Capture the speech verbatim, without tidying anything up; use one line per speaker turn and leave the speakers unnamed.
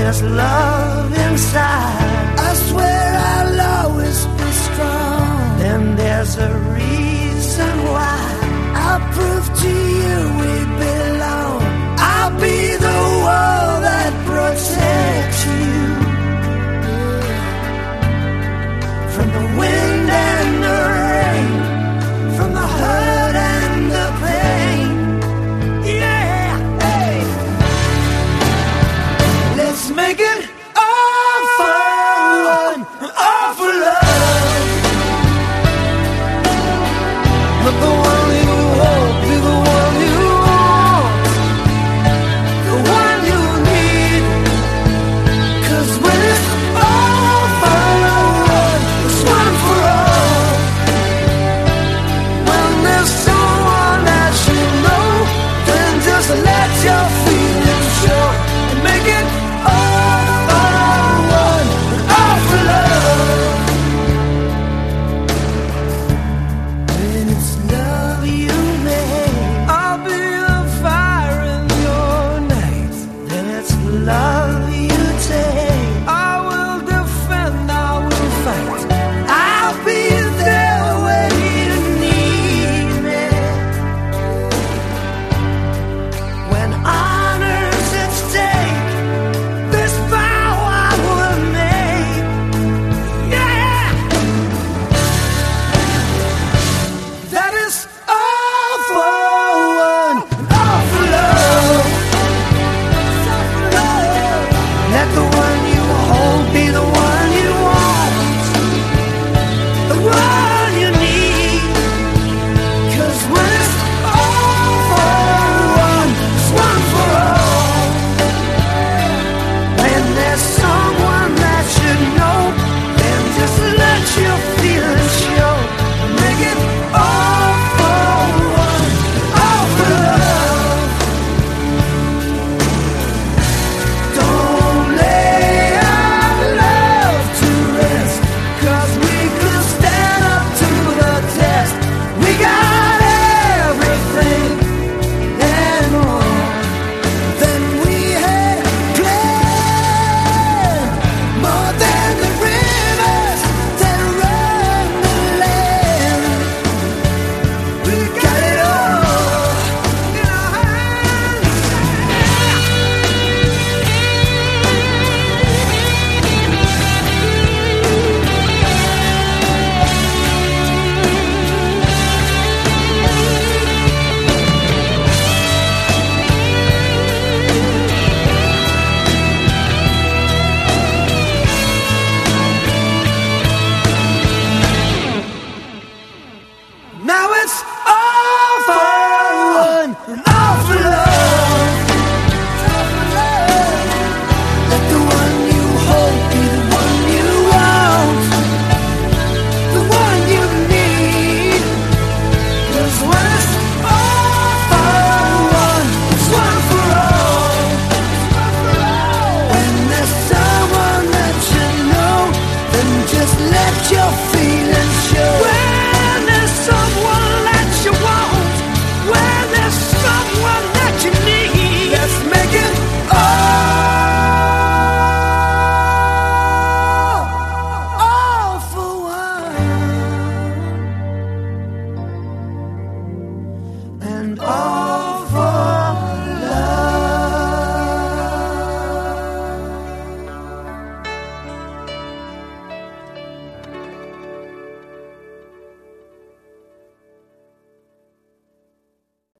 there's love inside. I swear I'll always be strong. Then there's a reason why. I'll prove to you we belong. I'll be the wall that protects you from the wind and the rain, from the hurt and the pain. Yeah, hey. Let's make it all for one, all for love. Let the one you want be the one you want, the one you need. 'Cause when it's all for one, it's one for all. When there's someone that you know, then just let your feelings show and make it all for one, all for love. When it's love you make, I'll be the fire in your night. Then it's love you take.